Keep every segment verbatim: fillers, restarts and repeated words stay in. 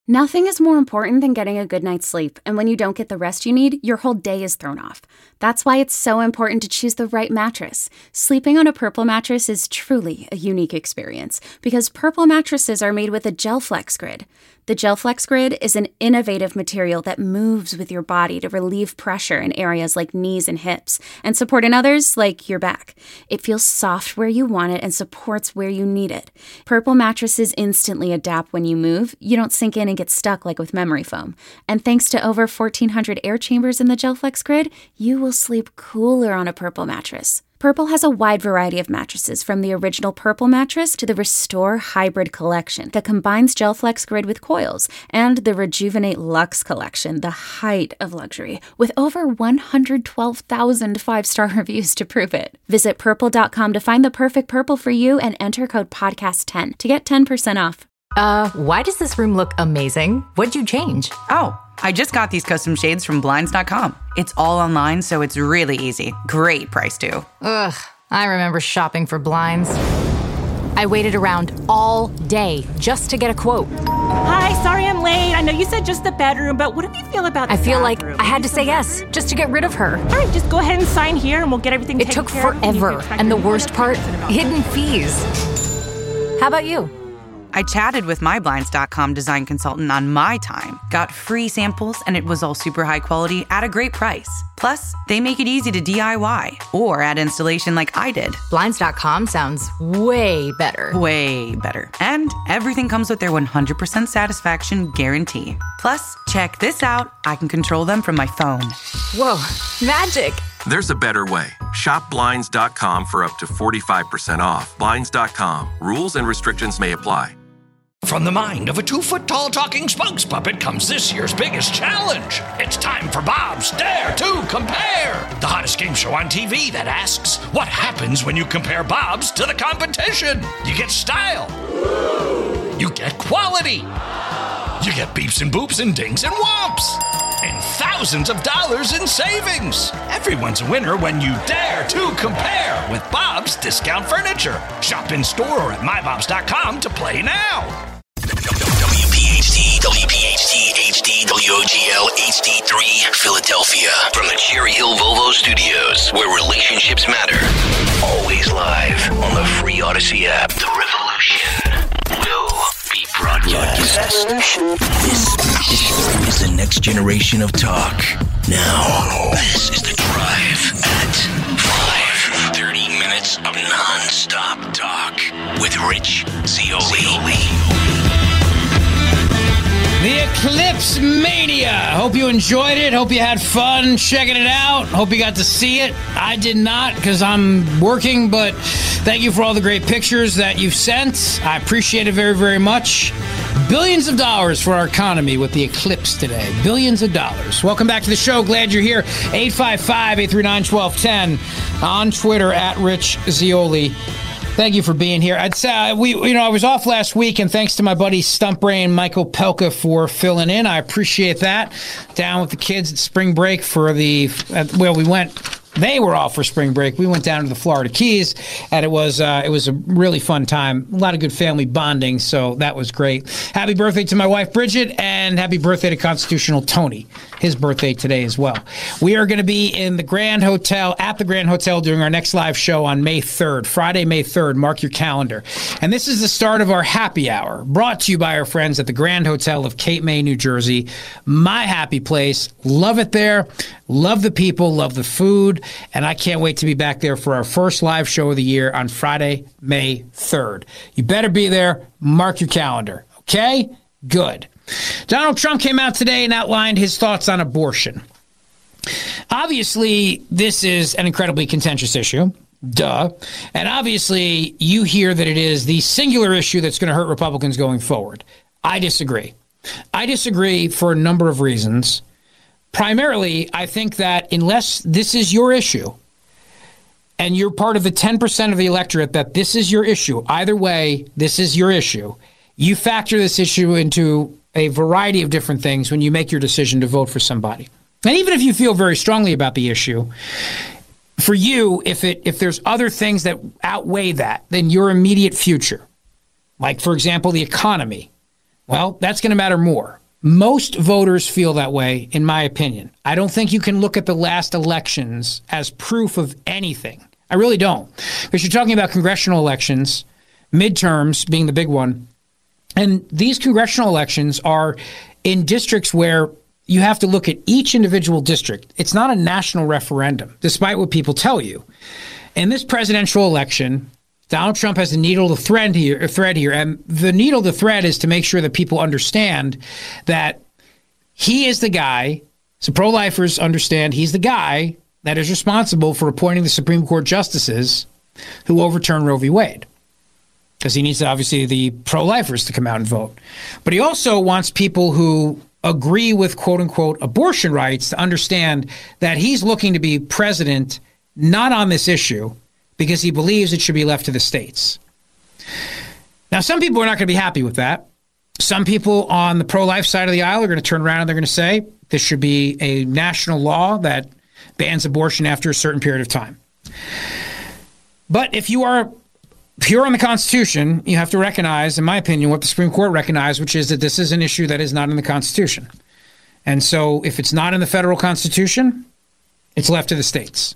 Nothing is more important than getting a good night's sleep, and when you don't get the rest you need, your whole day is thrown off. That's why it's so important to choose the right mattress. Sleeping on a Purple mattress is truly a unique experience, because Purple mattresses are made with a GelFlex Grid. The GelFlex Grid is an innovative material that moves with your body to relieve pressure in areas like knees and hips, and support in others like your back. It feels soft where you want it and supports where you need it. Purple mattresses instantly adapt when you move. You don't sink in and get stuck like with memory foam. And thanks to over fourteen hundred air chambers in the GelFlex Grid, you will sleep cooler on a Purple mattress. Purple has a wide variety of mattresses, from the original Purple mattress to the Restore Hybrid collection that combines GelFlex Grid with coils, and the Rejuvenate Luxe collection, the height of luxury, with over one hundred twelve thousand five-star reviews to prove it. Visit purple dot com to find the perfect Purple for you and enter code podcast ten to get ten percent off. Uh, why does this room look amazing? What'd you change? Oh, I just got these custom shades from Blinds dot com. It's all online, so it's really easy. Great price, too. Ugh, I remember shopping for blinds. I waited around all day just to get a quote. Hi, sorry I'm late. I know you said just the bedroom, but what do you feel about the I feel bathroom? like I had to say yes just to get rid of her. All right, just go ahead and sign here and we'll get everything It taken took care of. forever, and the worst part, hidden fees. How about you? I chatted with my Blinds dot com design consultant on my time, got free samples, and it was all super high quality at a great price. Plus, they make it easy to D I Y or add installation like I did. Blinds dot com sounds way better. Way better. And everything comes with their one hundred percent satisfaction guarantee. Plus, check this out. I can control them from my phone. Whoa, magic. There's a better way. Shop Blinds dot com for up to forty-five percent off. Blinds dot com. Rules and restrictions may apply. From the mind of a two-foot-tall talking spokes puppet comes this year's biggest challenge. It's time for Bob's Dare to Compare, the hottest game show on T V that asks, what happens when you compare Bob's to the competition? You get style. You get quality. You get beeps and boops and dings and whomps. And thousands of dollars in savings. Everyone's a winner when you dare to compare with Bob's Discount Furniture. Shop in store or at my bobs dot com to play now. W P H T, W P H T, H D, W O G L, H D three, Philadelphia. From the Cherry Hill Volvo Studios, where relationships matter. Always live on the free Odyssey app. The revolution will be broadcast. This, this is the next generation of talk. Now, this is The Drive at five. thirty minutes of non-stop talk with Rich Zeoli. The Eclipse Mania. Hope you enjoyed it. Hope you had fun checking it out. Hope you got to see it. I did not because I'm working, but thank you for all the great pictures that you've sent. I appreciate it very, very much. Billions of dollars for our economy with the eclipse today. Billions of dollars. Welcome back to the show. Glad you're here. eight five five, eight three nine, one two one zero on Twitter at Rich Zeoli. Thank you for being here. I'd say uh, we, you know, I was off last week, and thanks to my buddy Stump Brain Michael Pelka for filling in. I appreciate that. Down with the kids at spring break for the uh, well, we went. They were off for spring break. We went down to the Florida Keys, and it was uh, it was a really fun time. A lot of good family bonding, so that was great. Happy birthday to my wife, Bridget, and happy birthday to Constitutional Tony. His birthday today as well. We are going to be in the Grand Hotel, at the Grand Hotel, during our next live show on May third, Friday, May third. Mark your calendar. And this is the start of our happy hour, brought to you by our friends at the Grand Hotel of Cape May, New Jersey. My happy place. Love it there. Love the people. Love the food. And I can't wait to be back there for our first live show of the year on Friday, May third. You better be there. Mark your calendar. Okay? Good. Donald Trump came out today and outlined his thoughts on abortion. Obviously, this is an incredibly contentious issue. Duh. And obviously, you hear that it is the singular issue that's going to hurt Republicans going forward. I disagree. I disagree for a number of reasons. Primarily, I think that unless this is your issue, and you're part of the ten percent of the electorate that this is your issue, either way, this is your issue, you factor this issue into a variety of different things when you make your decision to vote for somebody. And even if you feel very strongly about the issue, for you, if it if there's other things that outweigh that, then your immediate future, like, for example, the economy, Well, that's going to matter more. Most voters feel that way, in my opinion. I don't think you can look at the last elections as proof of anything. I really don't. Because you're talking about congressional elections, midterms being the big one. And these congressional elections are in districts where you have to look at each individual district. It's not a national referendum, despite what people tell you. In this presidential election, Donald Trump has a needle to thread here, thread here, and the needle to thread is to make sure that people understand that he is the guy, so pro-lifers understand he's the guy that is responsible for appointing the Supreme Court justices who overturn Roe v. Wade. Because he needs, obviously, the pro-lifers to come out and vote. But he also wants people who agree with, quote-unquote, abortion rights to understand that he's looking to be president not on this issue because he believes it should be left to the states. Now, some people are not going to be happy with that. Some people on the pro-life side of the aisle are going to turn around and they're going to say this should be a national law that bans abortion after a certain period of time. But if you are pure on the Constitution, you have to recognize, in my opinion, what the Supreme Court recognized, which is that this is an issue that is not in the Constitution. And so if it's not in the federal Constitution, it's left to the states.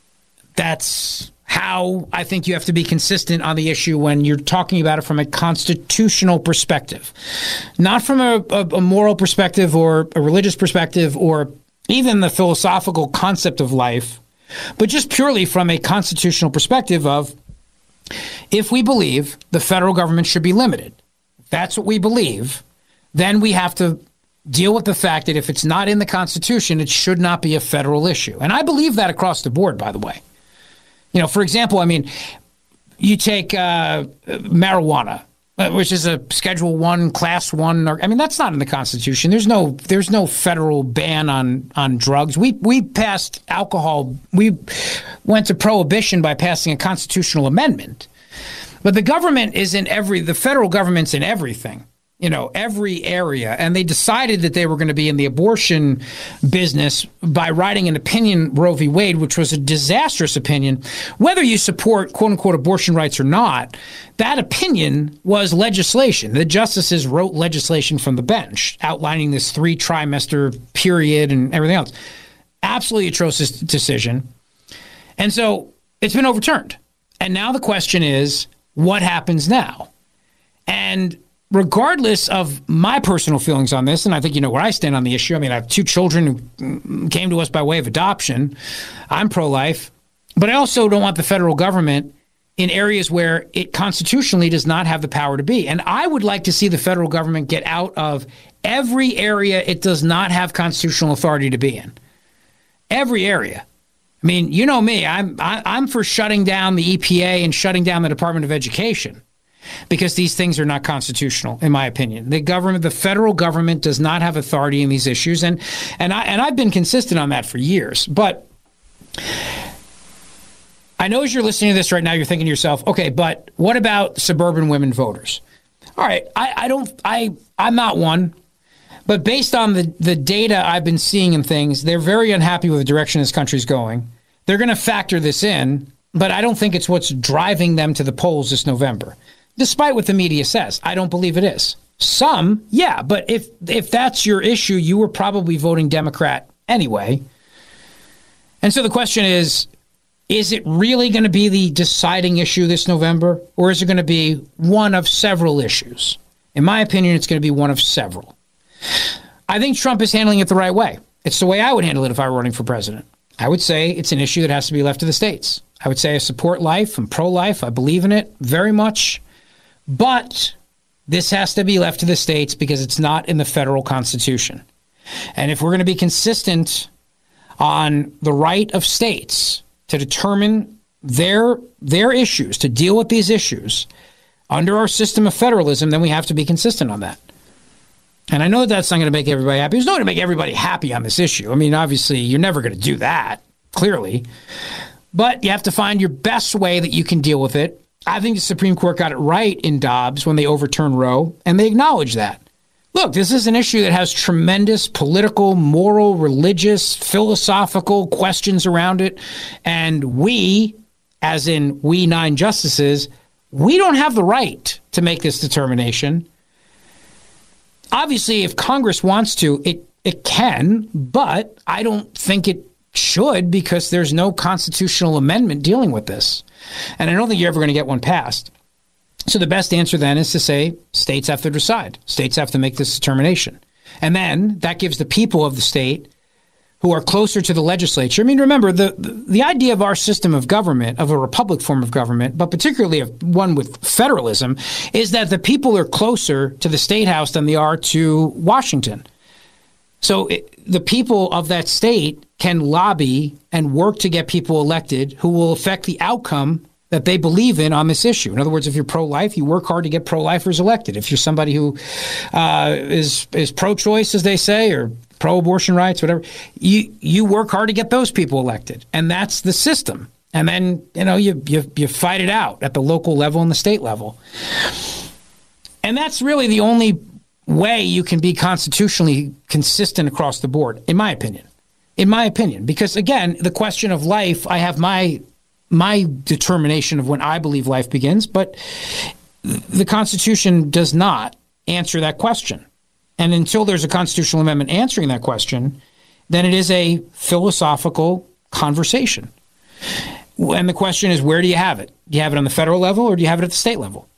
That's how I think you have to be consistent on the issue when you're talking about it from a constitutional perspective. Not from a, a, a moral perspective or a religious perspective or even the philosophical concept of life, but just purely from a constitutional perspective of if we believe the federal government should be limited, if that's what we believe, then we have to deal with the fact that if it's not in the Constitution, it should not be a federal issue. And I believe that across the board, by the way. You know, for example, I mean, you take uh, marijuana, uh, which is a Schedule One, Class One. Or, I mean, that's not in the Constitution. There's no, there's no federal ban on on drugs. We we passed alcohol. We went to prohibition by passing a constitutional amendment. But the government is in every. The federal government's in everything. You know, every area. And they decided that they were going to be in the abortion business by writing an opinion, Roe v. Wade, which was a disastrous opinion. Whether you support, quote unquote, abortion rights or not, that opinion was legislation. The justices wrote legislation from the bench outlining this three trimester period and everything else. Absolutely atrocious decision. And so it's been overturned. And now the question is, what happens now? And regardless of my personal feelings on this, and I think you know where I stand on the issue. I mean, I have two children who came to us by way of adoption. I'm pro-life. But I also don't want the federal government in areas where it constitutionally does not have the power to be. And I would like to see the federal government get out of every area it does not have constitutional authority to be in. Every area. I mean, you know me. I'm I, I'm for shutting down the E P A and shutting down the Department of Education, because these things are not constitutional, in my opinion. The government, the federal government, does not have authority in these issues, and and I and I've been consistent on that for years. But I know as you're listening to this right now, you're thinking to yourself, okay, but what about suburban women voters? All right, I, I don't, I I'm not one, but based on the the data I've been seeing and things, they're very unhappy with the direction this country's going. They're going to factor this in, but I don't think it's what's driving them to the polls this November. Despite what the media says, I don't believe it is. Some, yeah, but if if that's your issue, you were probably voting Democrat anyway. And so the question is, is it really going to be the deciding issue this November, or is it going to be one of several issues? In my opinion, it's going to be one of several. I think Trump is handling it the right way. It's the way I would handle it if I were running for president. I would say it's an issue that has to be left to the states. I would say I support life. I'm pro-life. I believe in it very much. But this has to be left to the states because it's not in the federal Constitution. And if we're going to be consistent on the right of states to determine their their issues, to deal with these issues under our system of federalism, then we have to be consistent on that. And I know that that's not going to make everybody happy. It's not going to make everybody happy on this issue. I mean, obviously, you're never going to do that, clearly. But you have to find your best way that you can deal with it. I think the Supreme Court got it right in Dobbs when they overturned Roe, and they acknowledge that. Look, this is an issue that has tremendous political, moral, religious, philosophical questions around it. And we, as in we nine justices, we don't have the right to make this determination. obviously, if Congress wants to, it it can, but I don't think it should because there's no constitutional amendment dealing with this. And I don't think you're ever going to get one passed. So the best answer then is to say states have to decide. States have to make this determination. And then that gives the people of the state who are closer to the legislature. I mean, remember, the, the, the idea of our system of government, of a republic form of government, but particularly of one with federalism, is that the people are closer to the state house than they are to Washington. So it, the people of that state can lobby and work to get people elected who will affect the outcome that they believe in on this issue. In other words, if you're pro-life, you work hard to get pro-lifers elected. If you're somebody who uh, is is pro-choice, as they say, or pro-abortion rights, whatever, you you work hard to get those people elected. And that's the system. And then, you know, you you, you fight it out at the local level and the state level. And that's really the only way you can be constitutionally consistent across the board, in my opinion. In my opinion. Because, again, the question of life, I have my my determination of when I believe life begins, but the Constitution does not answer that question. And until there's a constitutional amendment answering that question, then it is a philosophical conversation. And the question is, where do you have it? Do you have it on the federal level or do you have it at the state level?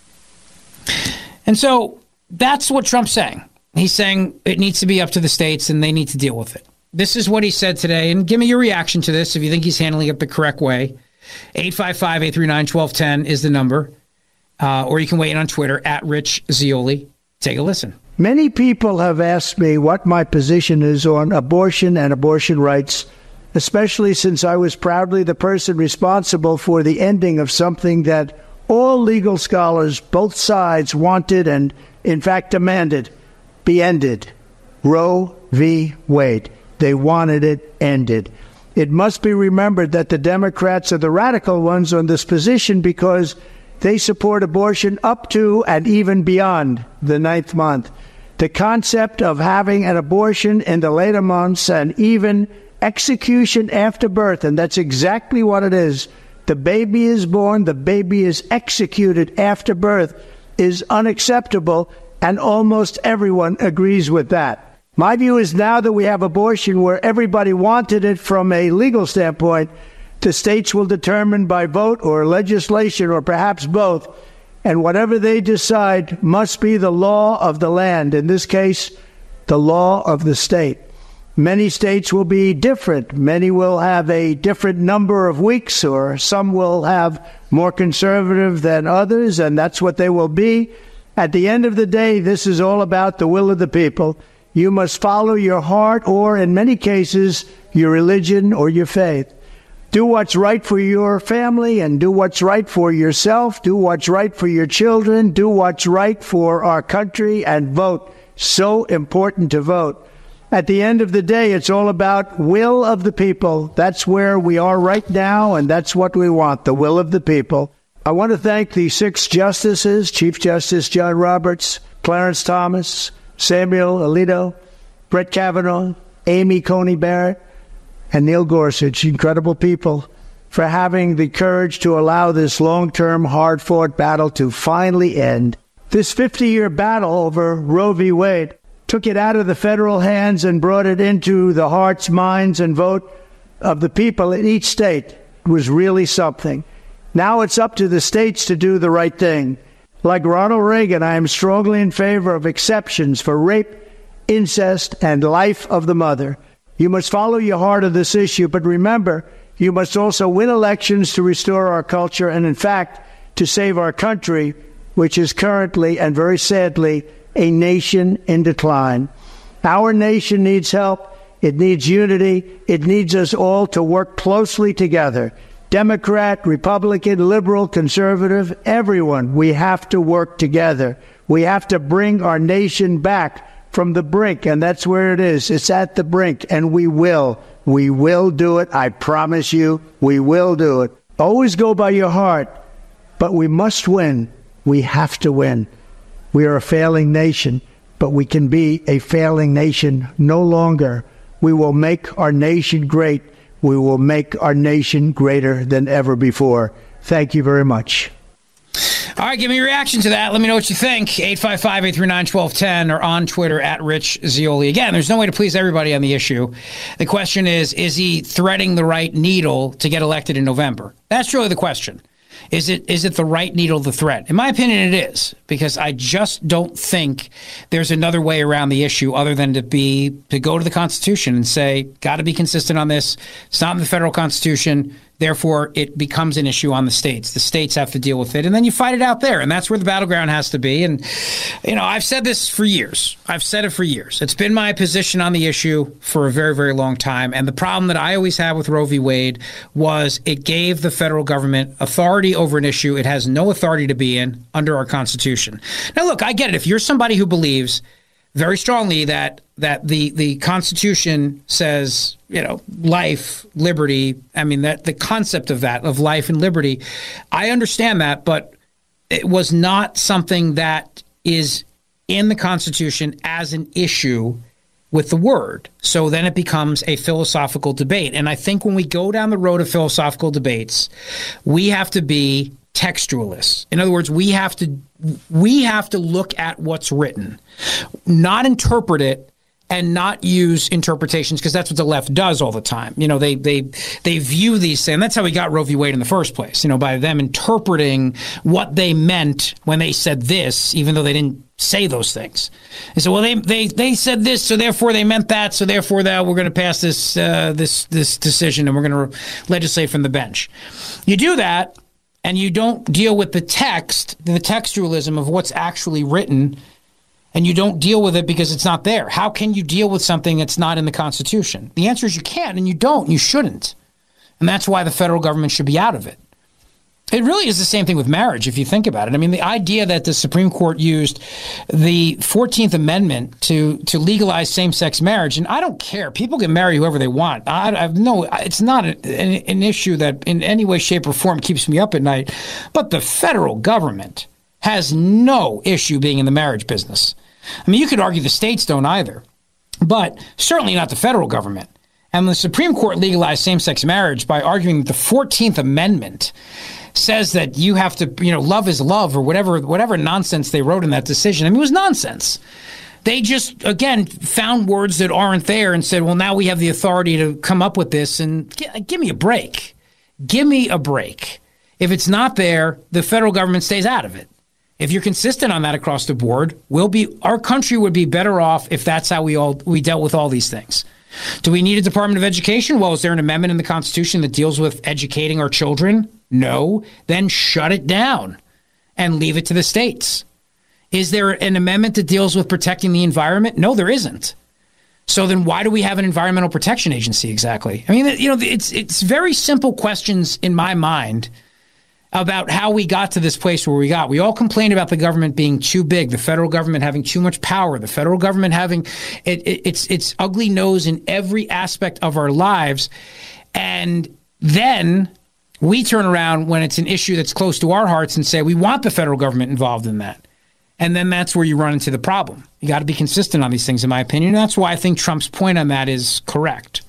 And so that's what Trump's saying. He's saying it needs to be up to the states and they need to deal with it. This is what he said today, and give me your reaction to this if you think he's handling it the correct way. eight five five, eight three nine, one two one zero is the number, uh, or you can weigh in on Twitter, at Rich Zeoli. Take a listen. Many people have asked me what my position is on abortion and abortion rights, especially since I was proudly the person responsible for the ending of something that all legal scholars, both sides, wanted and, in fact, demanded be ended. Roe v. Wade. They wanted it ended. It must be remembered that the Democrats are the radical ones on this position because they support abortion up to and even beyond the ninth month. The concept of having an abortion in the later months and even execution after birth, and that's exactly what it is. The baby is born, the baby is executed after birth, is unacceptable, and almost everyone agrees with that. My view is now that we have abortion where everybody wanted it from a legal standpoint, the states will determine by vote or legislation or perhaps both, and whatever they decide must be the law of the land, in this case, the law of the state. Many states will be different. Many will have a different number of weeks, or some will have more conservative than others, and that's what they will be. At the end of the day, this is all about the will of the people. You must follow your heart or, in many cases, your religion or your faith. Do what's right for your family and do what's right for yourself. Do what's right for your children. Do what's right for our country and vote. So important to vote. At the end of the day, it's all about will of the people. That's where we are right now, and that's what we want, the will of the people. I want to thank the six justices, Chief Justice John Roberts, Clarence Thomas, Samuel Alito, Brett Kavanaugh, Amy Coney Barrett, and Neil Gorsuch, incredible people, for having the courage to allow this long-term, hard-fought battle to finally end. This fifty-year battle over Roe v. Wade took it out of the federal hands and brought it into the hearts, minds, and vote of the people in each state. It was really something. Now it's up to the states to do the right thing. Like Ronald Reagan, I am strongly in favor of exceptions for rape, incest, and life of the mother. You must follow your heart on this issue, but remember, you must also win elections to restore our culture and, in fact, to save our country, which is currently, and very sadly, a nation in decline. Our nation needs help. It needs unity. It needs us all to work closely together. Democrat, Republican, liberal, conservative, everyone, we have to work together. We have to bring our nation back from the brink, and that's where it is. It's at the brink, and we will. We will do it. I promise you, we will do it. Always go by your heart, but we must win. We have to win. We are a failing nation, but we can be a failing nation no longer. We will make our nation great. We will make our nation greater than ever before. Thank you very much. All right, give me your reaction to that. Let me know what you think. eight five five, eight three nine, one two one zero or on Twitter at Rich Zeoli. Again, there's no way to please everybody on the issue. The question is, is he threading the right needle to get elected in November? That's really the question. Is it is it the right needle to thread? In my opinion, it is, because I just don't think there's another way around the issue other than to be to go to the Constitution and say, got to be consistent on this. It's not in the federal Constitution. Therefore, it becomes an issue on the states. The states have to deal with it, and then you fight it out there, and that's where the battleground has to be. And, you know, I've said this for years. I've said it for years. It's been my position on the issue for a very, very long time, and the problem that I always had with Roe v. Wade was it gave the federal government authority over an issue it has no authority to be in under our Constitution. Now, look, I get it. If you're somebody who believes very strongly that that the, the Constitution says, you know, life, liberty, I mean, that the concept of that, of life and liberty, I understand that, but it was not something that is in the Constitution as an issue with the word. So then it becomes a philosophical debate. And I think when we go down the road of philosophical debates, we have to be textualists. In other words, we have to we have to look at what's written, not interpret it, and not use interpretations, because that's what the left does all the time. You know, they they they view these things. And that's how we got Roe v. Wade in the first place, you know, by them interpreting what they meant when they said this, even though they didn't say those things. And so, well, they they they said this, so therefore they meant that, so therefore that we're going to pass this uh, this this decision and we're going to legislate from the bench. You do that, and you don't deal with the text, the textualism of what's actually written, and you don't deal with it because it's not there. How can you deal with something that's not in the Constitution? The answer is you can't, and you don't. You shouldn't. And that's why the federal government should be out of it. It really is the same thing with marriage, if you think about it. I mean, the idea that the Supreme Court used the fourteenth Amendment to to legalize same-sex marriage, and I don't care. People can marry whoever they want. I, I have no, it's not an, an issue that in any way, shape, or form keeps me up at night. But the federal government has no issue being in the marriage business. I mean, you could argue the states don't either, but certainly not the federal government. And the Supreme Court legalized same-sex marriage by arguing that the fourteenth Amendment says that you have to, you know, love is love, or whatever whatever nonsense they wrote in that decision. I mean, it was nonsense. They just, again, found words that aren't there and said, well, now we have the authority to come up with this, and g- give me a break. Give me a break. If it's not there, the federal government stays out of it. If you're consistent on that across the board, we'll be our country would be better off if that's how we all we dealt with all these things. Do we need a Department of Education? Well, is there an amendment in the Constitution that deals with educating our children? No. Then shut it down and leave it to the states. Is there an amendment that deals with protecting the environment? No, there isn't. So then why do we have an Environmental Protection Agency exactly? I mean, you know, it's it's very simple questions in my mind about how we got to this place where we got. We all complained about the government being too big, the federal government having too much power, the federal government having it, it, its its ugly nose in every aspect of our lives. And then we turn around when it's an issue that's close to our hearts and say we want the federal government involved in that. And then that's where you run into the problem. You got to be consistent on these things, in my opinion. And that's why I think Trump's point on that is correct.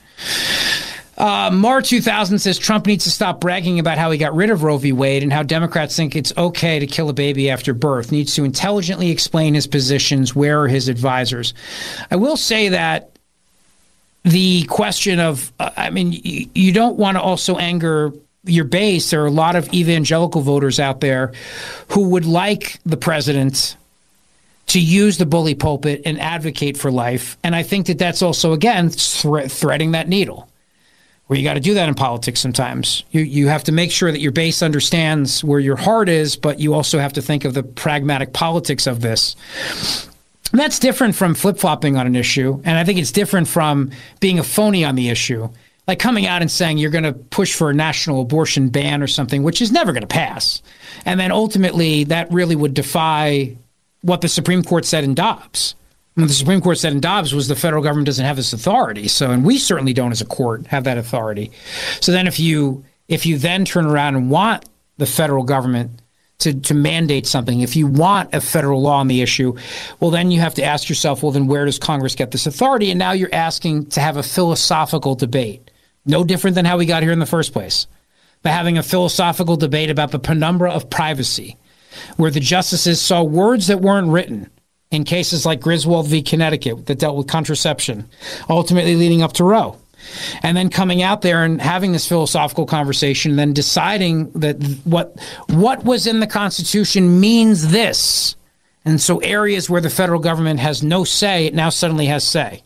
Uh, Mar two thousand says Trump needs to stop bragging about how he got rid of Roe v. Wade and how Democrats think it's okay to kill a baby after birth. Needs to intelligently explain his positions. Where are his advisors? I will say that the question of, uh, I mean, you, you don't want to also anger your base. There are a lot of evangelical voters out there who would like the president to use the bully pulpit and advocate for life. And I think that that's also, again, thre- threading that needle. Where you got to do that in politics sometimes. You you have to make sure that your base understands where your heart is, but you also have to think of the pragmatic politics of this. And that's different from flip-flopping on an issue, and I think it's different from being a phony on the issue. Like coming out and saying you're going to push for a national abortion ban or something, which is never going to pass. And then ultimately that really would defy what the Supreme Court said in Dobbs. What the Supreme Court said in Dobbs was the federal government doesn't have this authority. So, and we certainly don't as a court have that authority. So then if you if you then turn around and want the federal government to, to mandate something, if you want a federal law on the issue, well, then you have to ask yourself, well, then where does Congress get this authority? And now you're asking to have a philosophical debate. No different than how we got here in the first place. By having a philosophical debate about the penumbra of privacy. where the justices saw words that weren't written in cases like Griswold v. Connecticut that dealt with contraception, ultimately leading up to Roe. And then coming out there and having this philosophical conversation, and then deciding that what what was in the Constitution means this. And so areas where the federal government has no say, it now suddenly has say.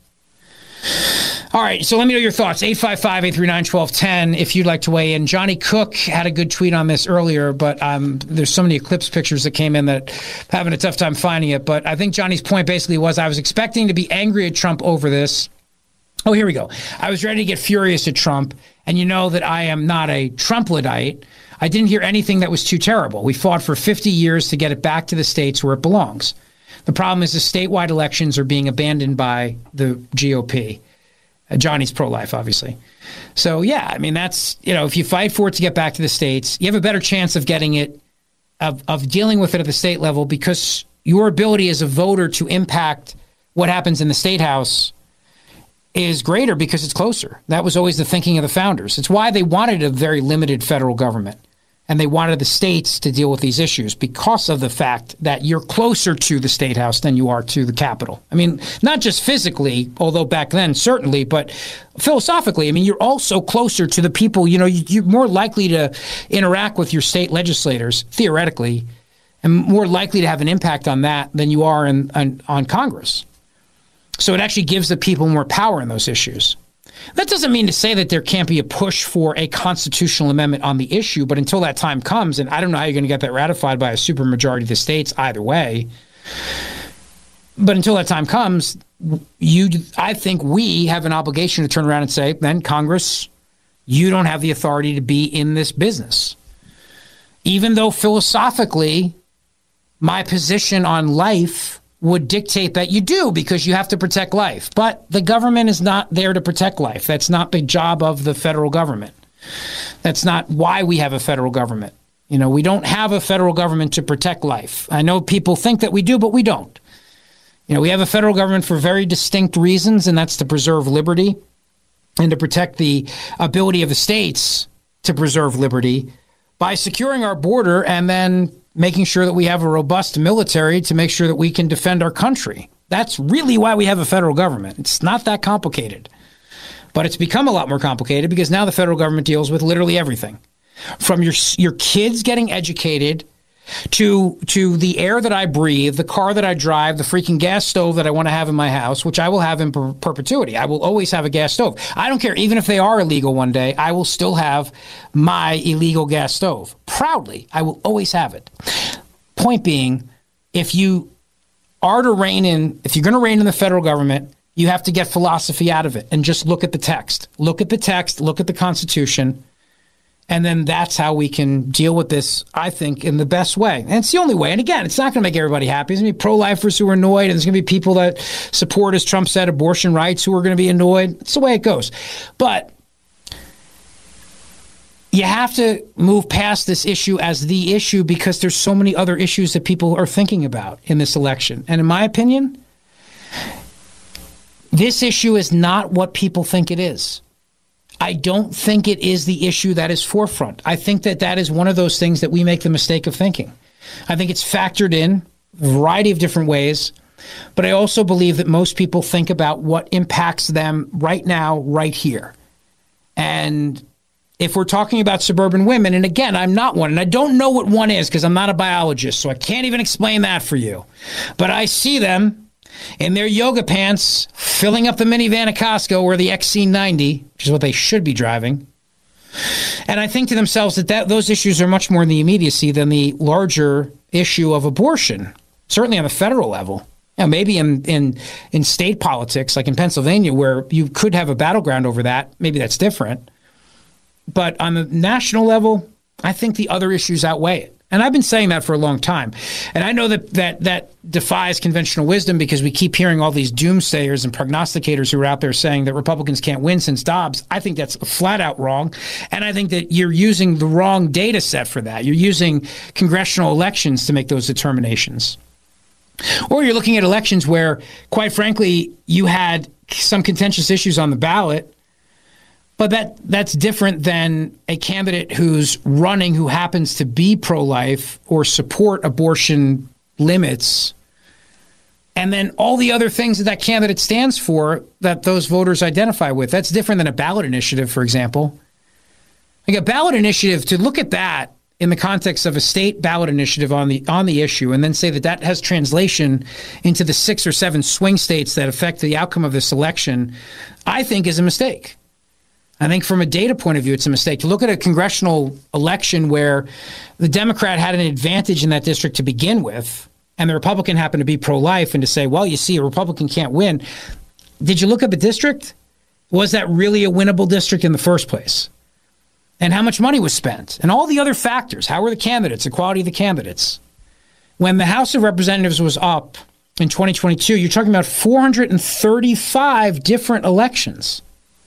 All right, so let me know your thoughts. eight five five, eight three nine, one two one zero if you'd like to weigh in. Johnny Cook had a good tweet on this earlier, but um, there's so many eclipse pictures that came in that I'm having a tough time finding it. But I think Johnny's point basically was I was expecting to be angry at Trump over this. Oh, here we go. I was ready to get furious at Trump, and you know that I am not a Trump-Luddite. I didn't hear anything that was too terrible. We fought for fifty years to get it back to the states where it belongs. The problem is the statewide elections are being abandoned by the G O P. Uh, Johnny's pro-life, obviously. So, yeah, I mean, that's, you know, if you fight for it to get back to the states, you have a better chance of getting it, of, of dealing with it at the state level, because your ability as a voter to impact what happens in the state house is greater because it's closer. That was always the thinking of the founders. It's why they wanted a very limited federal government, and they wanted the states to deal with these issues because of the fact that you're closer to the state house than you are to the Capitol. I mean, not just physically, although back then certainly, but philosophically. I mean, you're also closer to the people. You know, you're more likely to interact with your state legislators, theoretically, and more likely to have an impact on that than you are in, on, on Congress. So it actually gives the people more power in those issues. That doesn't mean to say that there can't be a push for a constitutional amendment on the issue, but until that time comes, and I don't know how you're going to get that ratified by a supermajority of the states either way, but until that time comes, you, I think we have an obligation to turn around and say, then Congress, you don't have the authority to be in this business. Even though philosophically, my position on life would dictate that you do, because you have to protect life. But the government is not there to protect life. That's not the job of the federal government. That's not why we have a federal government. You know, we don't have a federal government to protect life. I know people think that we do, but we don't. You know, we have a federal government for very distinct reasons, and that's to preserve liberty and to protect the ability of the states to preserve liberty by securing our border and then making sure that we have a robust military to make sure that we can defend our country. That's really why we have a federal government. It's not that complicated. But it's become a lot more complicated because now the federal government deals with literally everything. From your your kids getting educated to to the air that I breathe, the car that I drive, the freaking gas stove that I want to have in my house, which I will have in per- perpetuity. I will always have a gas stove. I don't care. Even if they are illegal one day, I will still have my illegal gas stove. Proudly, I will always have it. Point being, if you are to rein in, if you're going to rein in the federal government, you have to get philosophy out of it and just look at the text. Look at the text, look at the Constitution. And then that's how we can deal with this, I think, in the best way. And it's the only way. And again, it's not going to make everybody happy. There's going to be pro-lifers who are annoyed, and there's going to be people that support, as Trump said, abortion rights who are going to be annoyed. It's the way it goes. But you have to move past this issue as the issue because there's so many other issues that people are thinking about in this election. And in my opinion, this issue is not what people think it is. I don't think it is the issue that is forefront. I think that that is one of those things that we make the mistake of thinking. I think it's factored in a variety of different ways, but I also believe that most people think about what impacts them right now, right here. And if we're talking about suburban women, and again, I'm not one, and I don't know what one is because I'm not a biologist, so I can't even explain that for you. But I see them in their yoga pants, filling up the minivan at Costco or the X C ninety, which is what they should be driving. And I think to themselves that, that those issues are much more in the immediacy than the larger issue of abortion, certainly on the federal level. You know, maybe in, in, in state politics, like in Pennsylvania, where you could have a battleground over that, maybe that's different. But on the national level, I think the other issues outweigh it. And I've been saying that for a long time. And I know that that that defies conventional wisdom because we keep hearing all these doomsayers and prognosticators who are out there saying that Republicans can't win since Dobbs. I think that's flat out wrong. And I think that you're using the wrong data set for that. You're using congressional elections to make those determinations. Or you're looking at elections where, quite frankly, you had some contentious issues on the ballot But that that's different than a candidate who's running who happens to be pro-life or support abortion limits, and then all the other things that that candidate stands for that those voters identify with. That's different than a ballot initiative, for example. Like a ballot initiative, to look at that in the context of a state ballot initiative on the on the issue and then say that that has translation into the six or seven swing states that affect the outcome of this election, I think is a mistake. I think from a data point of view, it's a mistake. To look at a congressional election where the Democrat had an advantage in that district to begin with, and the Republican happened to be pro-life, and to say, well, you see, a Republican can't win. Did you look at the district? Was that really a winnable district in the first place? And how much money was spent? And all the other factors. How were the candidates, the quality of the candidates? When the House of Representatives was up in twenty twenty-two, you're talking about four hundred thirty-five different elections.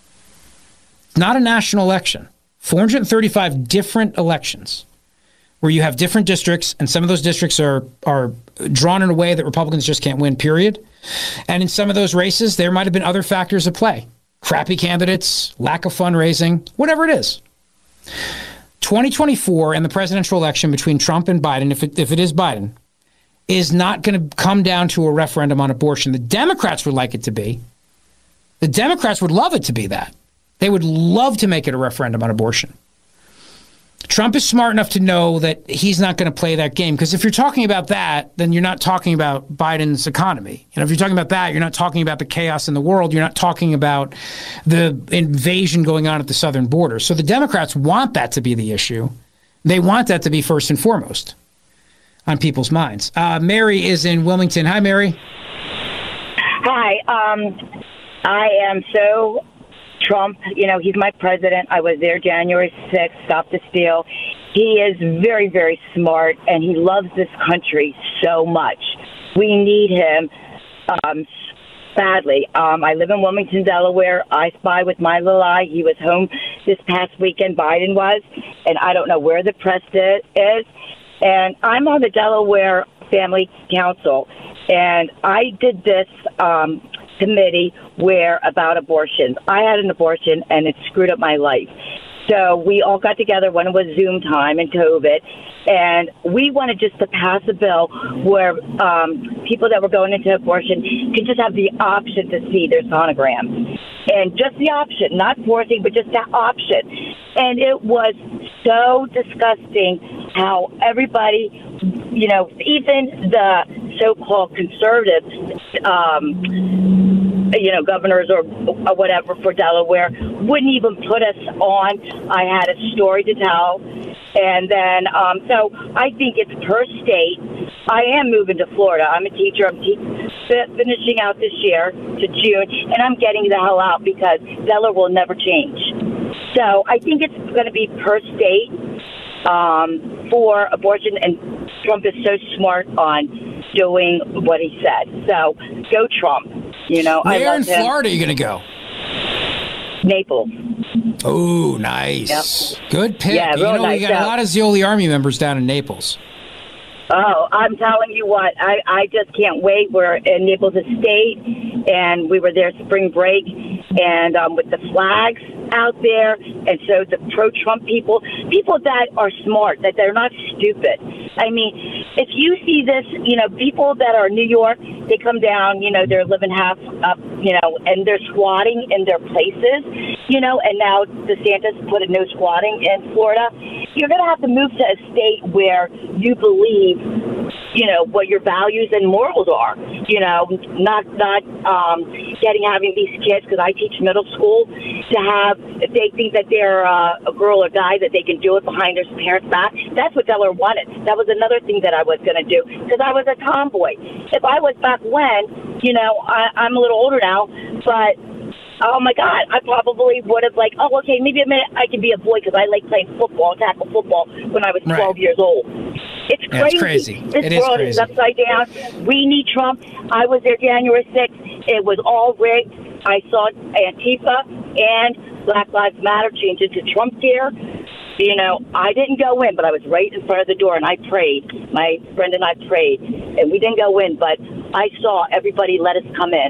Not a national election, four hundred thirty-five different elections where you have different districts, and some of those districts are are drawn in a way that Republicans just can't win, period. And in some of those races, there might have been other factors at play. Crappy candidates, lack of fundraising, whatever it is. twenty twenty-four and the presidential election between Trump and Biden, if it, if it is Biden, is not going to come down to a referendum on abortion. The Democrats would like it to be. The Democrats would love it to be that. They would love to make it a referendum on abortion. Trump is smart enough to know that he's not going to play that game, because if you're talking about that, then you're not talking about Biden's economy. You know, if you're talking about that, you're not talking about the chaos in the world. You're not talking about the invasion going on at the southern border. So the Democrats want that to be the issue. They want that to be first and foremost on people's minds. Uh, Mary is in Wilmington. Hi, Mary. Hi. Um, I am so... Trump, you know, he's my president. I was there January sixth, Stop the Steal. He is very, very smart, and he loves this country so much. We need him um, badly. Um, I live in Wilmington, Delaware. I spy with my little eye. He was home this past weekend, Biden was, and I don't know where the press is. And I'm on the Delaware Family Council, and I did this um committee where about abortions. I had an abortion and it screwed up my life. So we all got together when it was Zoom time and COVID, and we wanted just to pass a bill where um, people that were going into abortion could just have the option to see their sonograms. And just the option, not forcing, but just that option. And it was so disgusting how everybody, you know, even the so-called conservatives, um, you know, governors or, or whatever for Delaware, wouldn't even put us on. I had a story to tell. And then, um, so I think it's per state. I am moving to Florida. I'm a teacher. I'm te- finishing out this year to June, and I'm getting the hell out because Delaware will never change. So I think it's going to be per state um, for abortion, and Trump is so smart on doing what he said. So go Trump. You know, Where I love in him. Florida are you going to go? Naples. Oh, nice. Yep. Good pick. Yeah, you real know, nice. we got Yeah. a lot of Zioli Army members down in Naples. Oh, I'm telling you what, I, I just can't wait. We're in Naples Estate, and we were there spring break, and um, with the flags out there, and so the pro-Trump people, people that are smart, that they're not stupid. I mean, if you see this, you know, people that are in New York, they come down, you know, they're living half up, you know, and they're squatting in their places, you know, and now DeSantis put a no squatting in Florida. You're going to have to move to a state where you believe, you know, what your values and morals are, you know, not not um, getting having these kids, because I teach middle school, to have, if they think that they're uh, a girl or guy, that they can do it behind their parents' back. That's what Delaware wanted. That was another thing that I was going to do, because I was a tomboy. If I was back when, you know, I, I'm a little older now, but oh my God, I probably would have like, oh, okay, maybe a minute I can be a boy, because I like playing football, tackle football when I was twelve right. years old. It's yeah, crazy. It's crazy. This it world is, is upside down. We need Trump. I was there January sixth. It was all rigged. I saw Antifa and Black Lives Matter change into Trump gear. You know, I didn't go in, but I was right in front of the door, and I prayed. My friend and I prayed, and we didn't go in, but I saw everybody let us come in.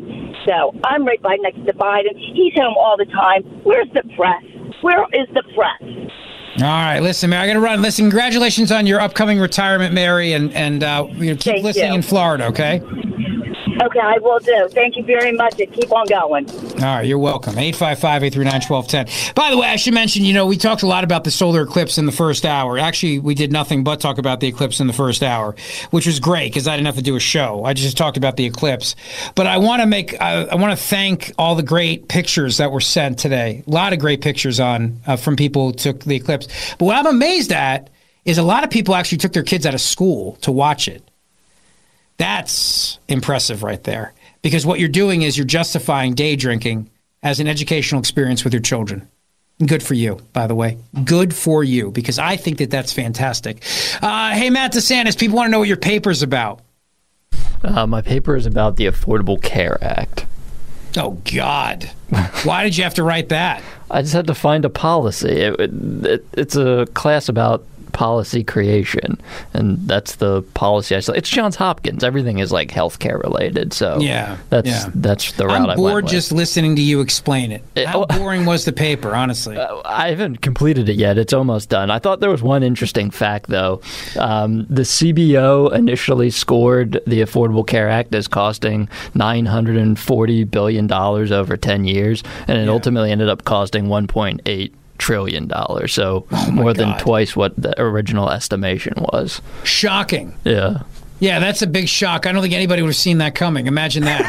So I'm right by next to Biden. He's home all the time. Where's the press? Where is the press? All right, listen, Mary, I got to run. Listen, congratulations on your upcoming retirement, Mary, and and uh, you know, keep Thank listening you. in Florida, okay? Okay, I will do. Thank you very much, and keep on going. All right, you're welcome. eight five five, eight three nine, one two one zero. By the way, I should mention, you know, we talked a lot about the solar eclipse in the first hour. Actually, we did nothing but talk about the eclipse in the first hour, which was great because I didn't have to do a show. I just talked about the eclipse. But I want to make, uh, I want to thank all the great pictures that were sent today. A lot of great pictures on uh, from people who took the eclipse. But what I'm amazed at is a lot of people actually took their kids out of school to watch it. That's impressive right there. Because what you're doing is you're justifying day drinking as an educational experience with your children. Good for you, by the way. Good for you, because I think that that's fantastic. Uh, hey, Matt DeSantis, people want to know what your paper's about. Uh, my paper is about the Affordable Care Act. Oh, God. Why did you have to write that? I just had to find a policy. It, it, it's a class about policy creation, and that's the policy I saw. It's Johns Hopkins. Everything is like healthcare related, so yeah, that's yeah. that's the route I'm I went bored with. just listening to you explain it. It- How boring was the paper, honestly? Uh, I haven't completed it yet. It's almost done. I thought there was one interesting fact, though. Um, the C B O initially scored the Affordable Care Act as costing nine hundred forty billion dollars over ten years, and it Yeah. ultimately ended up costing one point eight trillion dollars, so Oh, more God. than twice what the original estimation was. Shocking. Yeah. Yeah, that's a big shock. I don't think anybody would have seen that coming. Imagine that,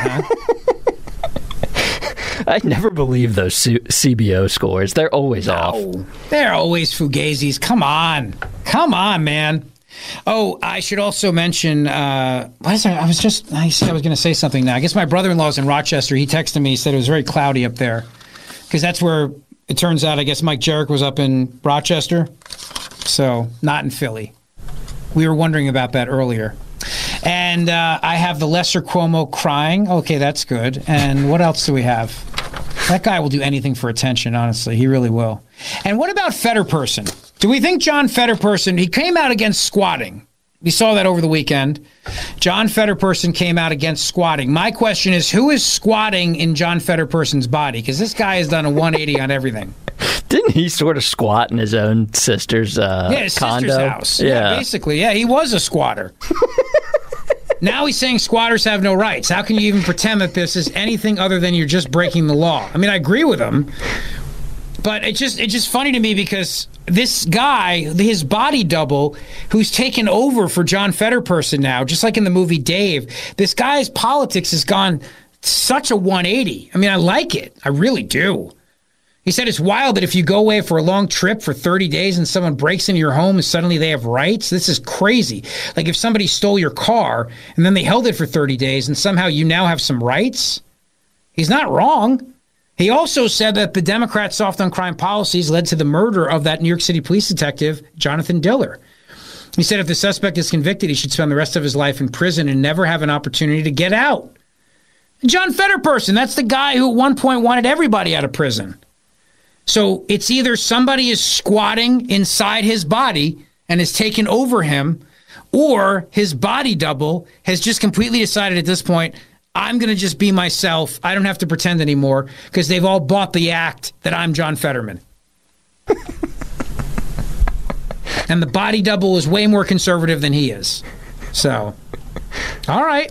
huh? I never believe those C- CBO scores. They're always off. Oh, they're always fugazis. Come on. Come on, man. Oh, I should also mention, uh, what is that? I was just, I said I was going to say something now. I guess my brother-in-law's in Rochester. He texted me. He said it was very cloudy up there because that's where it turns out, I guess Mike Jarek was up in Rochester. So not in Philly. We were wondering about that earlier. And uh, I have the Lesser Cuomo crying. Okay, that's good. And what else do we have? That guy will do anything for attention, honestly. He really will. And what about Fetterperson? Do we think John Fetterperson, he came out against squatting. We saw that over the weekend. John Fetterperson came out against squatting. My question is, who is squatting in John Fetterperson's body? Because this guy has done a one eighty on everything. Didn't he sort of squat in his own sister's uh, Yeah, his condo? sister's house. Yeah. Yeah. basically. Yeah, he was a squatter. Now he's saying squatters have no rights. How can you even pretend that this is anything other than you're just breaking the law? I mean, I agree with him, but it's just it's just funny to me because this guy, his body double, who's taken over for John Fetterperson now, just like in the movie Dave, this guy's politics has gone such a one eighty. I mean, I like it. I really do. He said it's wild that if you go away for a long trip for thirty days and someone breaks into your home and suddenly they have rights, this is crazy. Like if somebody stole your car and then they held it for thirty days and somehow you now have some rights, he's not wrong. He also said that the Democrats' soft on crime policies led to the murder of that New York City police detective, Jonathan Diller. He said if the suspect is convicted, he should spend the rest of his life in prison and never have an opportunity to get out. John Fetterperson, that's the guy who at one point wanted everybody out of prison. So it's either somebody is squatting inside his body and has taken over him, or his body double has just completely decided at this point, I'm going to just be myself. I don't have to pretend anymore because they've all bought the act that I'm John Fetterman. And the body double is way more conservative than he is. So, all right.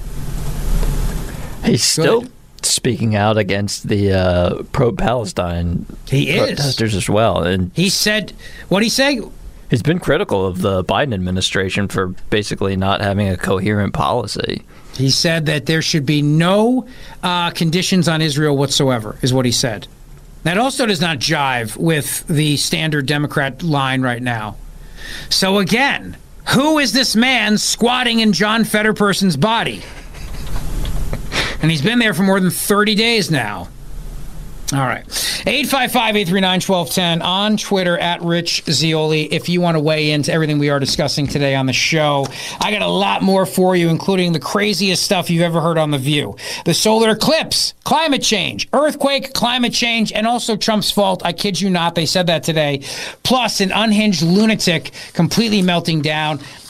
He's still speaking out against the uh, pro-Palestine he is. protesters as well. And he said, what'd he say? He's been critical of the Biden administration for basically not having a coherent policy. He said that there should be no uh, conditions on Israel whatsoever, is what he said. That also does not jive with the standard Democrat line right now. So again, who is this man squatting in John Fetterperson's body? And he's been there for more than thirty days now. All right. eight five five, eight three nine, one two one zero on Twitter at Rich Zeoli if you want to weigh into everything we are discussing today on the show. I got a lot more for you, including the craziest stuff you've ever heard on The View. The solar eclipse, climate change, earthquake, climate change, and also Trump's fault. I kid you not. They said that today. Plus an unhinged lunatic completely melting down.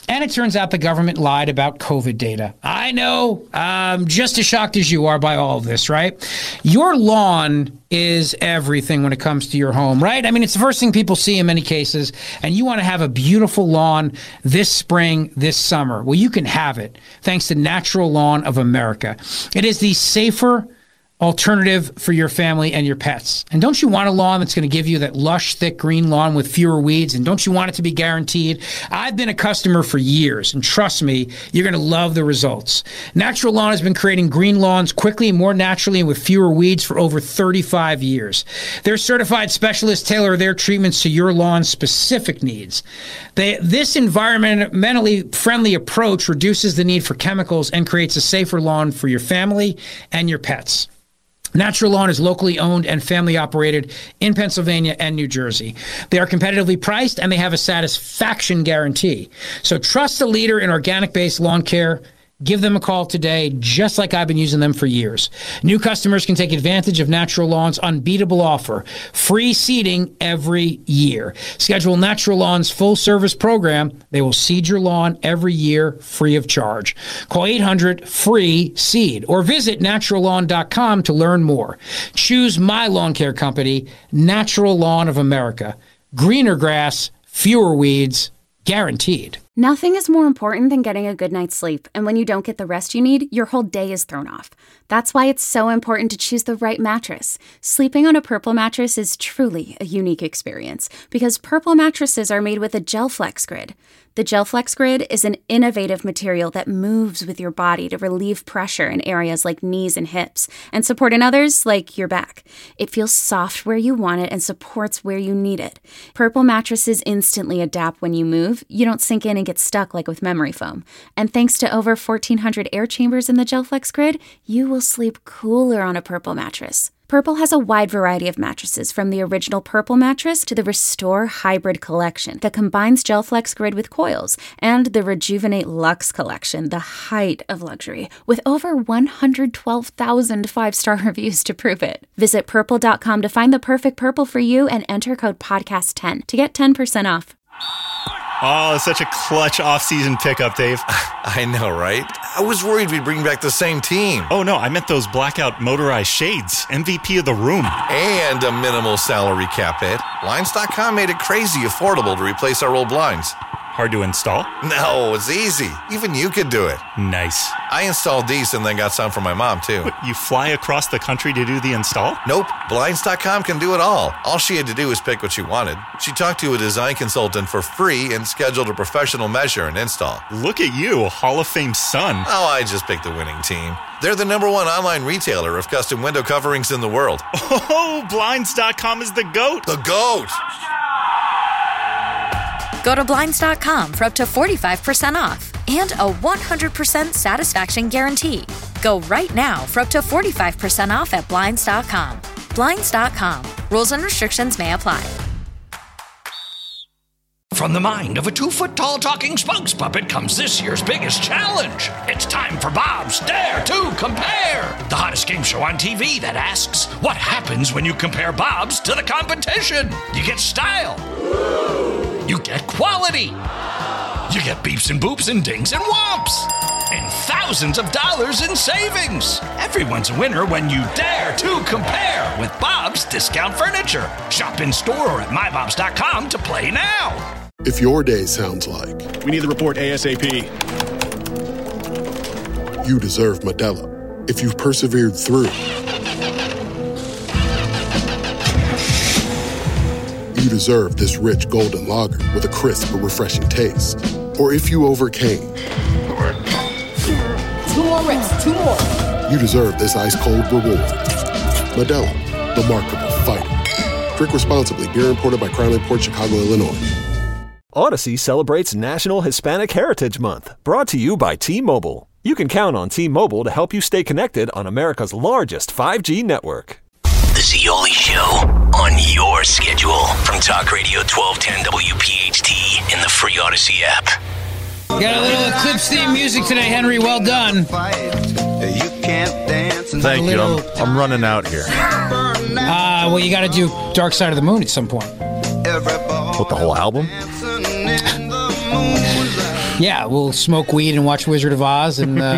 And it turns out the government lied about COVID data. I know, um, just as shocked as you are by all of this, right? Your lawn is everything when it comes to your home, right? I mean, it's the first thing people see in many cases, and you want to have a beautiful lawn this spring, this summer. Well, you can have it thanks to Natural Lawn of America. It is the safer alternative for your family and your pets. And don't you want a lawn that's going to give you that lush, thick green lawn with fewer weeds? And don't you want it to be guaranteed? I've been a customer for years, and trust me, you're going to love the results. Natural Lawn has been creating green lawns quickly, more naturally, and with fewer weeds for over thirty-five years. Their certified specialists tailor their treatments to your lawn's specific needs. They, this environmentally friendly approach reduces the need for chemicals and creates a safer lawn for your family and your pets. Natural Lawn is locally owned and family operated in Pennsylvania and New Jersey. They are competitively priced and they have a satisfaction guarantee. So trust the leader in organic-based lawn care. Give them a call today, just like I've been using them for years. New customers can take advantage of Natural Lawn's unbeatable offer, free seeding every year. Schedule Natural Lawn's full-service program. They will seed your lawn every year free of charge. Call eight hundred F R E E SEED or visit natural lawn dot com to learn more. Choose my lawn care company, Natural Lawn of America. Greener grass, fewer weeds, guaranteed. Nothing is more important than getting a good night's sleep, and when you don't get the rest you need, your whole day is thrown off. That's why it's so important to choose the right mattress. Sleeping on a Purple mattress is truly a unique experience because Purple mattresses are made with a GelFlex Grid. The GelFlex Grid is an innovative material that moves with your body to relieve pressure in areas like knees and hips and support in others like your back. It feels soft where you want it and supports where you need it. Purple mattresses instantly adapt when you move. You don't sink in and get stuck like with memory foam. And thanks to over fourteen hundred air chambers in the GelFlex Grid, you will sleep cooler on a Purple mattress. Purple has a wide variety of mattresses, from the original Purple mattress to the Restore Hybrid collection that combines GelFlex Grid with coils, and the Rejuvenate Luxe collection, the height of luxury, with over one hundred twelve thousand five-star reviews to prove it. Visit purple dot com to find the perfect Purple for you and enter code podcast ten to get ten percent off. Oh, such a clutch off-season pickup, Dave. I know, right? I was worried we'd bring back the same team. Oh, no, I meant those blackout motorized shades. M V P of the room. And a minimal salary cap hit. Blinds dot com made it crazy affordable to replace our old blinds. Hard to install? No, it's easy. Even you could do it. Nice. I installed these and then got some for my mom, too. What, you fly across the country to do the install? Nope. Blinds dot com can do it all. All she had to do was pick what she wanted. She talked to a design consultant for free and scheduled a professional measure and install. Look at you, Hall of Fame son. Oh, I just picked the winning team. They're the number one online retailer of custom window coverings in the world. Oh, Blinds dot com is the GOAT. The GOAT! Go to Blinds dot com for up to forty-five percent off and a one hundred percent satisfaction guarantee. Go right now for up to forty-five percent off at Blinds dot com. Blinds dot com. Rules and restrictions may apply. From the mind of a two-foot-tall talking spokes puppet comes this year's biggest challenge. It's time for Bob's Dare to Compare, the hottest game show on T V that asks, what happens when you compare Bob's to the competition? You get style. You get quality. You get beeps and boops and dings and whomps. And thousands of dollars in savings. Everyone's a winner when you dare to compare with Bob's Discount Furniture. Shop in store or at my bobs dot com to play now. If your day sounds like, we need the report ASAP. You deserve Modelo. If you've persevered through, you deserve this rich golden lager with a crisp but refreshing taste. Or if you overcame. Two more reps, two more. You deserve this ice cold reward. Modelo, the mark of a fighter. Drink responsibly. Beer imported by Crown Imports, Chicago, Illinois. Odyssey celebrates National Hispanic Heritage Month, brought to you by T-Mobile. You can count on T-Mobile to help you stay connected on America's largest five G network. The Zeoli Show on your schedule from Talk Radio twelve ten W P H T in the free Odyssey app. Got a little Eclipse theme music today, Henry. Well done. Thank you. I'm, I'm running out here. Uh, well, you got to do Dark Side of the Moon at some point. What, the whole album? Yeah, we'll smoke weed and watch Wizard of Oz and uh,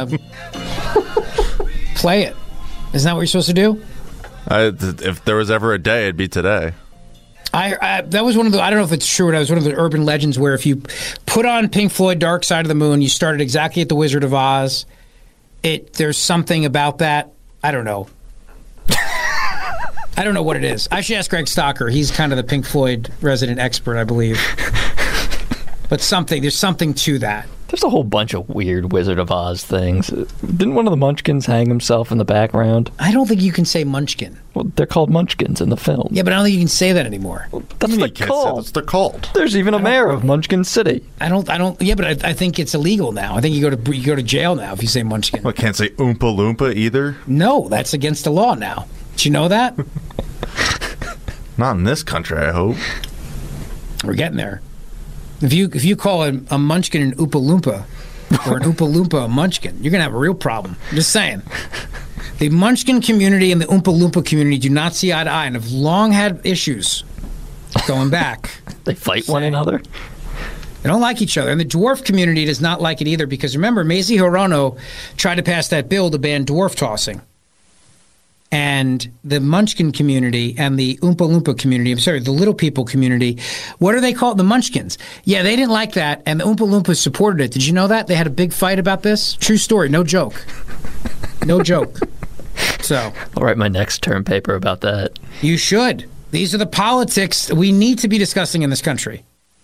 play it. Isn't that what you're supposed to do? I, if there was ever a day, it'd be today. I, I that was one of the I don't know if it's true. But it was one of the urban legends where if you put on Pink Floyd Dark Side of the Moon, you started exactly at the Wizard of Oz. It there's something about that. I don't know. I don't know what it is. I should ask Greg Stocker. He's kind of the Pink Floyd resident expert, I believe. But something there's something to that. There's a whole bunch of weird Wizard of Oz things. Didn't one of the Munchkins hang himself in the background? I don't think you can say Munchkin. Well, they're called Munchkins in the film. Yeah, but I don't think you can say that anymore. Well, that's what they're called. That's what they're called. There's even a mayor of Munchkin City. I don't. I don't. Yeah, but I, I think it's illegal now. I think you go to you go to jail now if you say Munchkin. Well, can't say Oompa Loompa either. No, that's against the law now. Did you know that? Not in this country, I hope. We're getting there. If you if you call a, a Munchkin an Oompa Loompa, or an Oompa Loompa a Munchkin, you're going to have a real problem. I'm just saying. The Munchkin community and the Oompa Loompa community do not see eye to eye and have long had issues going back. They fight one another? They don't like each other. And the dwarf community does not like it either because, remember, Mazie Hirono tried to pass that bill to ban dwarf tossing. And the Munchkin community and the Oompa Loompa community, I'm sorry, the Little People community, what are they called? The Munchkins. Yeah, they didn't like that, and the Oompa Loompas supported it. Did you know that? They had a big fight about this? True story, no joke. No joke. So I'll write my next term paper about that. You should. These are the politics we need to be discussing in this country.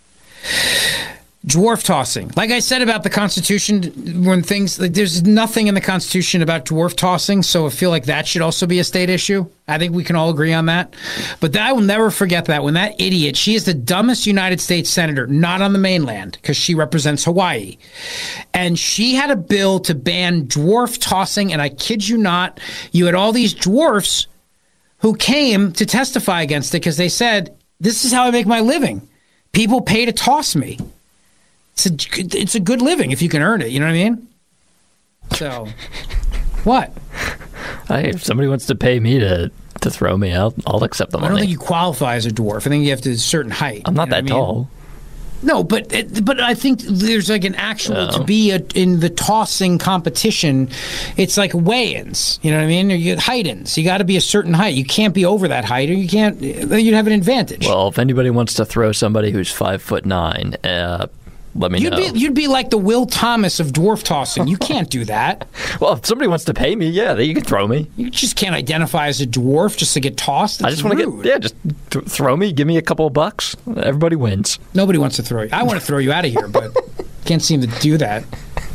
Dwarf tossing. Like I said about the Constitution, when things like there's nothing in the Constitution about dwarf tossing, so I feel like that should also be a state issue. I think we can all agree on that. But I will never forget that when that idiot, she is the dumbest United States senator, not on the mainland, because she represents Hawaii. And she had a bill to ban dwarf tossing, and I kid you not, you had all these dwarfs who came to testify against it because they said, this is how I make my living. People pay to toss me. It's a, it's a good living if you can earn it. You know what I mean? So, what? I, if somebody wants to pay me to, to throw me out, I'll accept the money. I don't think you qualify as a dwarf. I think you have to a certain height. I'm not you know that I mean? tall. No, but but I think there's like an actual No. to be a, in the tossing competition. It's like weigh-ins. You know what I mean? Or you height-ins. You got to be a certain height. You can't be over that height, or you can't. You'd have an advantage. Well, if anybody wants to throw somebody who's five foot nine, uh, let me you'd know. be you'd be like the Will Thomas of dwarf tossing. You can't do that. Well, if somebody wants to pay me, yeah, you can throw me. You just can't identify as a dwarf just to get tossed. That's I just want to get, yeah, just th- throw me, give me a couple of bucks. Everybody wins. Nobody wants to throw you. I want to throw you out of here, but can't seem to do that.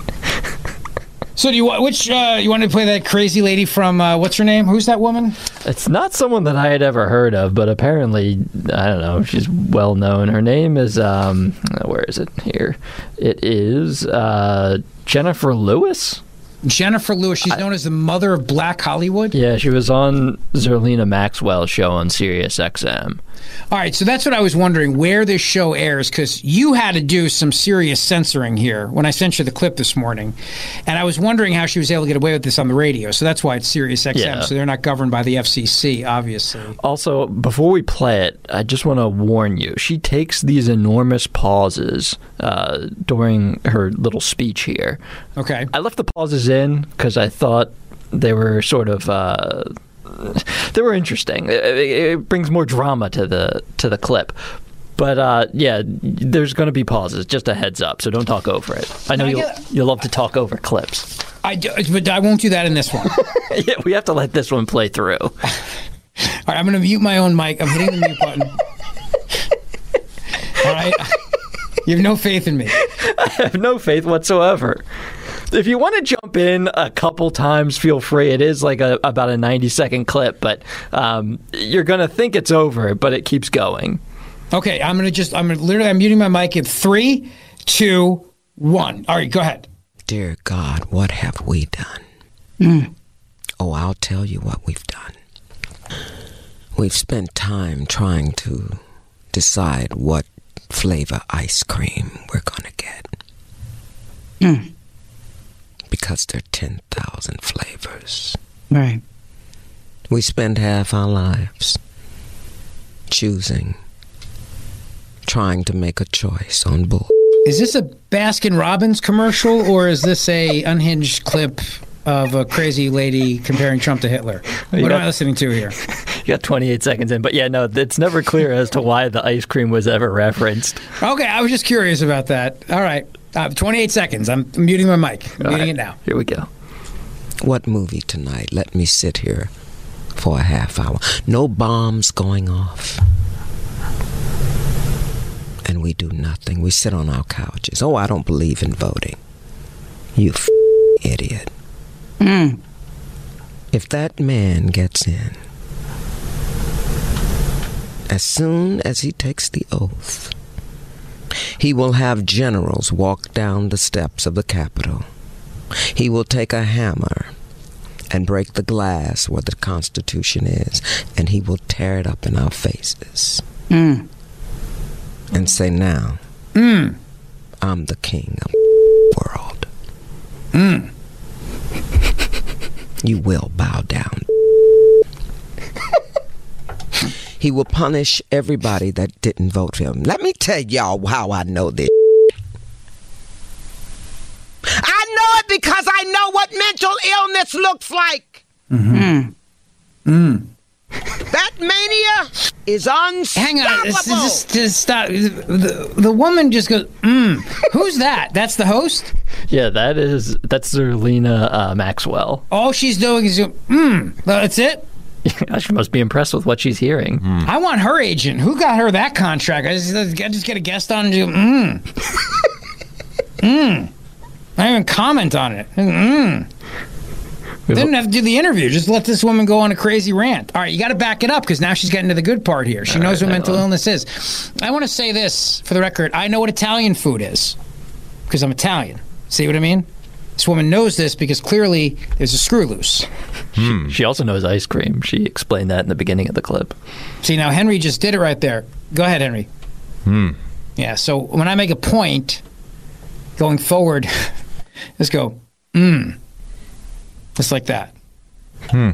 So do you want which uh, you want to play that crazy lady from uh, what's her name? Who's that woman? It's not someone that I had ever heard of, but apparently, I don't know, she's well known. Her name is, um, where is it here? It is uh, Jennifer Lewis. Jennifer Lewis. She's known as the mother of Black Hollywood. Yeah, she was on Zerlina Maxwell's show on Sirius X M. All right, so that's what I was wondering, where this show airs, because you had to do some serious censoring here when I sent you the clip this morning, and I was wondering how she was able to get away with this on the radio, so that's why it's Sirius X M, Yeah. so they're not governed by the F C C, obviously. Also, before we play it, I just want to warn you. She takes these enormous pauses uh, during her little speech here. Okay. I left the pauses in because I thought they were sort of... Uh, they were interesting. It, it brings more drama to the to the clip. But, uh, yeah, there's going to be pauses. Just a heads up, so don't talk over it. I know I you'll, get- you'll love to talk over clips. I do, but I won't do that in this one. Yeah, we have to let this one play through. All right, I'm going to mute my own mic. I'm hitting the mute button. All right? You have no faith in me. I have no faith whatsoever. If you want to jump in a couple times, feel free. It is like a, about a ninety second clip, but um, you're going to think it's over, but it keeps going. Okay, I'm going to just, I'm gonna, literally, I'm muting my mic in three, two, one. All right, go ahead. Dear God, what have we done? Mm. Oh, I'll tell you what we've done. We've spent time trying to decide what flavor ice cream we're going to get. Mm. Because there are ten thousand flavors. Right. We spend half our lives choosing, trying to make a choice on bull. Is this a Baskin Robbins commercial, or is this a unhinged clip of a crazy lady comparing Trump to Hitler? What got, am I listening to here? You got twenty-eight seconds in, but yeah, no, it's never clear as to why the ice cream was ever referenced. Okay, I was just curious about that. All right, uh, twenty-eight seconds. I'm muting my mic. I'm All muting right, it now. Here we go. What movie tonight? Let me sit here for a half hour. No bombs going off. And we do nothing. We sit on our couches. Oh, I don't believe in voting. You f- idiot. Mm. If that man gets in, as soon as he takes the oath, he will have generals walk down the steps of the Capitol. He will take a hammer and break the glass where the Constitution is, and he will tear it up in our faces. Mm. And say, now, mm. I'm the king of the world. Mm. You will bow down. He will punish everybody that didn't vote for him. Let me tell y'all how I know this. I know it because I know what mental illness looks like. Mm-hmm. Mm. That mania is unstoppable. Hang on, this, this, this, stop. The, the woman just goes, mm. Who's that? That's the host? Yeah, that is, that's Zerlina uh, Maxwell. All she's doing is, mm. That's it? She must be impressed with what she's hearing. Mm. I want her agent. Who got her that contract? I just, I just get a guest on and do, mm. mm. I don't even comment on it. Mm. Didn't have to do the interview. Just let this woman go on a crazy rant. All right, you got to back it up because now she's getting to the good part here. She All knows right, what mental on. illness is. I want to say this for the record. I know what Italian food is because I'm Italian. See what I mean? This woman knows this because clearly there's a screw loose. Hmm. She, she also knows ice cream. She explained that in the beginning of the clip. See, now Henry just did it right there. Go ahead, Henry. Hmm. Yeah, so when I make a point going forward, just go, mmm. Just like that. Hmm.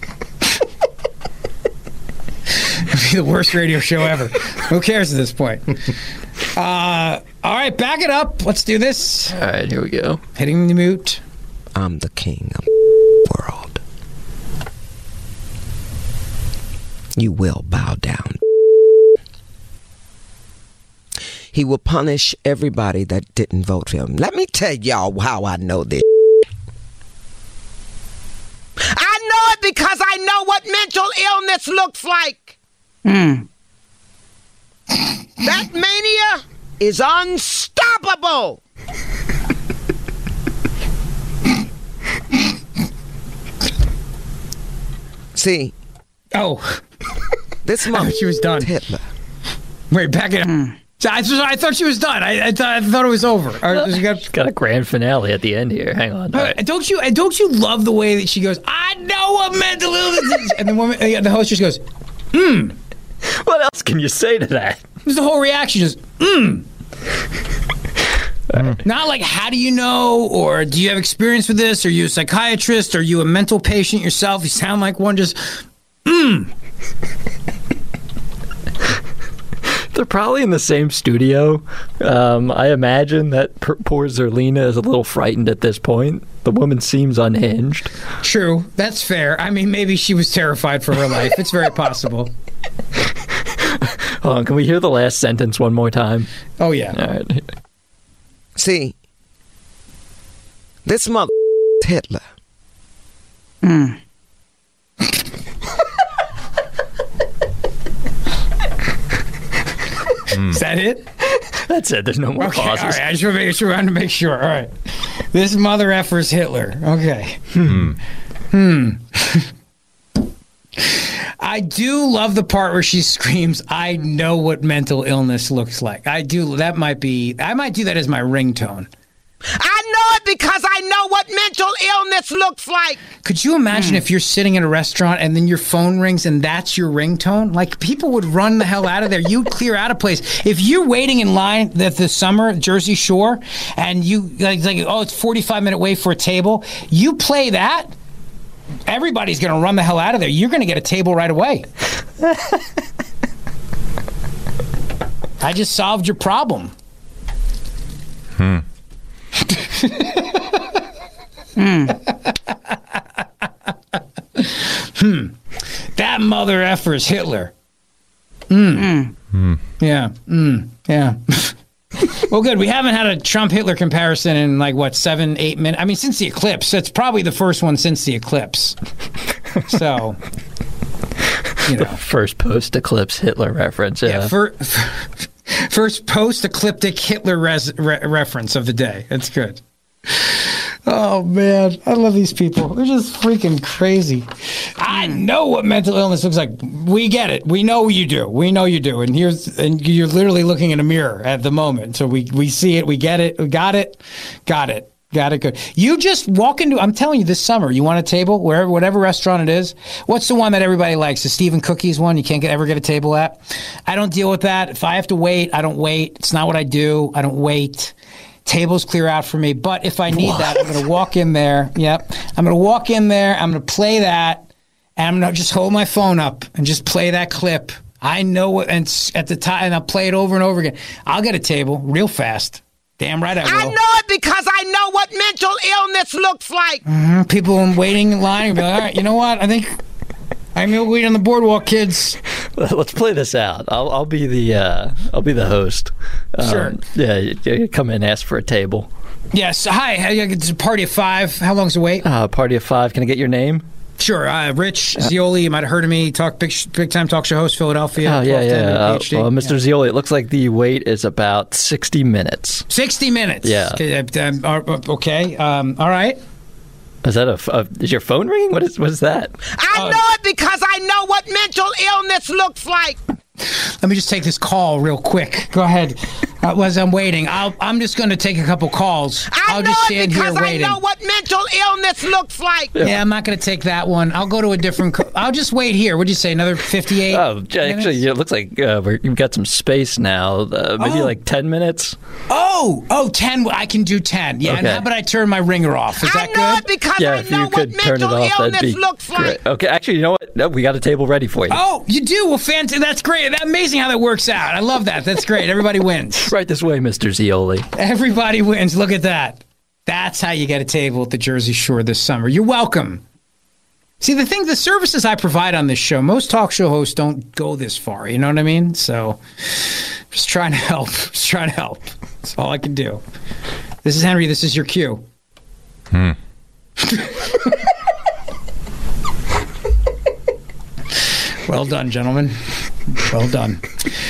It'd be the worst radio show ever. Who cares at this point? Uh, all right, back it up. Let's do this. All right, here we go. Hitting the mute. I'm the king of the world. You will bow down. He will punish everybody that didn't vote for him. Let me tell y'all how I know this. I know it because I know what mental illness looks like. Mm. That mania is unstoppable. See. Oh. This month. She was done. Hitler. Wait, back it up. Mm. I, I thought she was done. I, I, thought, I thought it was over. She's got, got a grand finale at the end here. Hang on. Uh, right. Don't you? Don't you love the way that she goes? I know what mental illness is, and the woman, uh, the host just goes, "Hmm." What else can you say to that? There's the whole reaction, just "Hmm." Right. Not like, how do you know, or do you have experience with this? Are you a psychiatrist? Are you a mental patient yourself? You sound like one. Just, hmm. They're probably in the same studio. Um, I imagine that per- poor Zerlina is a little frightened at this point. The woman seems unhinged. True. That's fair. I mean, maybe she was terrified for her life. It's very possible. Hold on. Can we hear the last sentence one more time? Oh, yeah. All right. See, this mother Hitler. Hmm. Is that it? That's it. There's no more okay, pauses. All right. I just want to make sure. I want to make sure. All right. This mother effer's Hitler. Okay. Hmm. Hmm. I do love the part where she screams, "I know what mental illness looks like." I do. That might be. I might do that as my ringtone. I know it because I know what mental illness looks like. Could you imagine mm. if you're sitting in a restaurant and then your phone rings and that's your ringtone? Like, people would run the hell out of there. You'd clear out a place. If you're waiting in line at the summer, Jersey Shore, and you, like, like oh, it's forty-five minute wait for a table, you play that, everybody's going to run the hell out of there. You're going to get a table right away. I just solved your problem. Hmm. Hmm. hmm. That mother effer is Hitler. Mm. Mm. Yeah. Mm. Yeah. Well, good. We haven't had a Trump-Hitler comparison in like, what, seven, eight minutes? I mean, since the eclipse. That's probably the first one since the eclipse. So, you know. The first post-eclipse Hitler reference. Yeah. yeah for, for, first post-ecliptic Hitler res, re, reference of the day. That's good. Oh, man. I love these people. They're just freaking crazy. I know what mental illness looks like. We get it. We know you do. We know you do. And here's and you're literally looking in a mirror at the moment. So we, we see it. We get it. We got it. Got it. Got it. Good. You just walk into, I'm telling you, this summer, you want a table, wherever, whatever restaurant it is. What's the one that everybody likes? The Stephen Cookies one you can't get, ever get a table at? I don't deal with that. If I have to wait, I don't wait. It's not what I do. I don't wait. Tables clear out for me. But if I need what? that, I'm going to walk in there. Yep. I'm going to walk in there. I'm going to play that. And I'm going to just hold my phone up and just play that clip. I know what, and at the time, and I'll play it over and over again. I'll get a table real fast. Damn right I will. I know it because I know what mental illness looks like. Mm-hmm. People waiting in line and be like, all right, you know what? I think I'm going to wait on the boardwalk, kids. Let's play this out. I'll, I'll be the uh, I'll be the host. Sure. Um, yeah, you, you come in, ask for a table. Yes. Hi. It's a party of five. How long's the wait? Uh, party of five. Can I get your name? Sure. Uh, Rich Zeoli. You might have heard of me. Talk big, big time talk show host, Philadelphia. Oh yeah, yeah. Uh, well, Mister Yeah. Zeoli, it looks like the wait is about sixty minutes. Sixty minutes. Yeah. Okay. Um, okay. Um, all right. Is that a, a? Is your phone ringing? What is? What is that? I uh, know it because I know what mental illness looks like. Let me just take this call real quick. Go ahead. Uh, as I'm waiting, I'll, I'm just going to take a couple calls. I I'll know just it stand because here waiting. I know what mental illness looks like. Yeah, yeah I'm not going to take that one. I'll go to a different. Co- I'll just wait here. What'd you say? Another fifty-eight? Oh, actually, it looks like uh, we're, you've got some space now. Uh, maybe oh. like ten minutes. Oh, oh, ten. I can do ten. Yeah. Okay. And how about I turn my ringer off? Is that I know good? it because yeah, I if know you could what turn it mental off, illness that'd be looks great. like. Okay, actually, you know what? No, we got a table ready for you. Oh, you do? Well, fantastic. That's great. That's amazing how that works out. I love that. That's great. Everybody wins. Right this way, Mister Zeoli. Everybody wins. Look at that. That's how you get a table at the Jersey Shore this summer. You're welcome. See, the thing, the services I provide on this show, most talk show hosts don't go this far. You know what I mean? So, just trying to help. Just trying to help. That's all I can do. This is Henry. This is your cue. Hmm. Well done, gentlemen. Well done.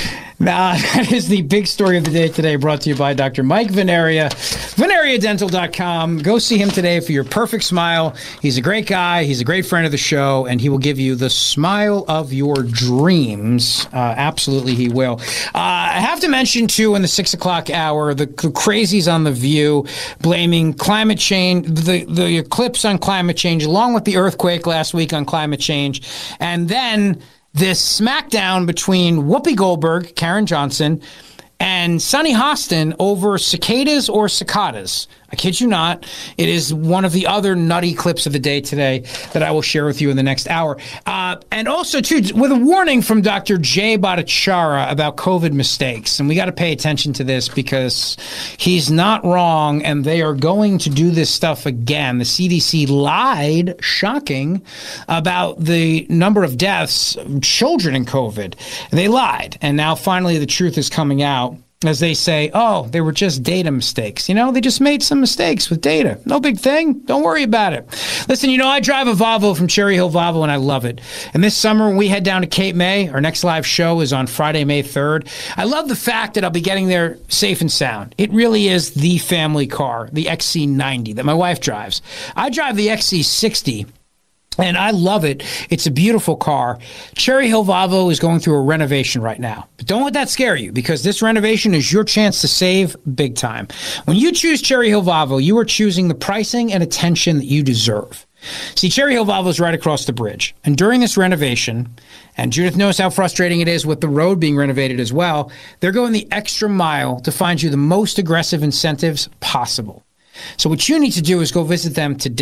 Now, that is the big story of the day today, brought to you by Doctor Mike Veneria, Veneria Dental dot com. Go see him today for your perfect smile. He's a great guy. He's a great friend of the show, and he will give you the smile of your dreams. Uh, absolutely, he will. Uh, I have to mention, too, in the six o'clock hour, the, the crazies on The View blaming climate change, the, the eclipse on climate change, along with the earthquake last week on climate change, and then this smackdown between Whoopi Goldberg, Karen Johnson, and Sunny Hostin over cicadas or cicadas. I kid you not. It is one of the other nutty clips of the day today that I will share with you in the next hour. Uh, and also, too, with a warning from Doctor Jay Bhattacharya about COVID mistakes. And we got to pay attention to this because he's not wrong, and they are going to do this stuff again. The C D C lied, shocking, about the number of deaths, children in COVID. They lied. And now, finally, the truth is coming out. As they say, oh, they were just data mistakes. You know, they just made some mistakes with data. No big thing. Don't worry about it. Listen, you know, I drive a Volvo from Cherry Hill Volvo, and I love it. And this summer, when we head down to Cape May, our next live show is on Friday, May third. I love the fact that I'll be getting there safe and sound. It really is the family car, the X C ninety that my wife drives. I drive the X C sixty. And I love it. It's a beautiful car. Cherry Hill Volvo is going through a renovation right now. But don't let that scare you, because this renovation is your chance to save big time. When you choose Cherry Hill Volvo, you are choosing the pricing and attention that you deserve. See, Cherry Hill Volvo is right across the bridge. And during this renovation, and Judith knows how frustrating it is with the road being renovated as well, they're going the extra mile to find you the most aggressive incentives possible. So what you need to do is go visit them today.